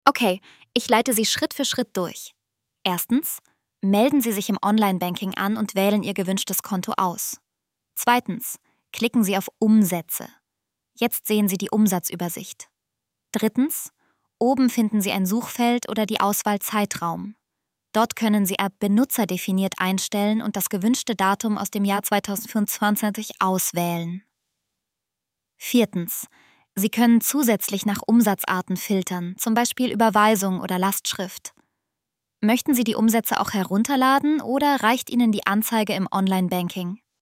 Okay, ich leite Sie Schritt für Schritt durch. Erstens, melden Sie sich im Online-Banking an und wählen Ihr gewünschtes Konto aus. Zweitens, klicken Sie auf Umsätze. Jetzt sehen Sie die Umsatzübersicht. Drittens, oben finden Sie ein Suchfeld oder die Auswahl Zeitraum. Dort können Sie ab Benutzer definiert einstellen und das gewünschte Datum aus dem Jahr 2025 auswählen. Viertens, Sie können zusätzlich nach Umsatzarten filtern, zum Beispiel Überweisung oder Lastschrift. Möchten Sie die Umsätze auch herunterladen oder reicht Ihnen die Anzeige im Online-Banking?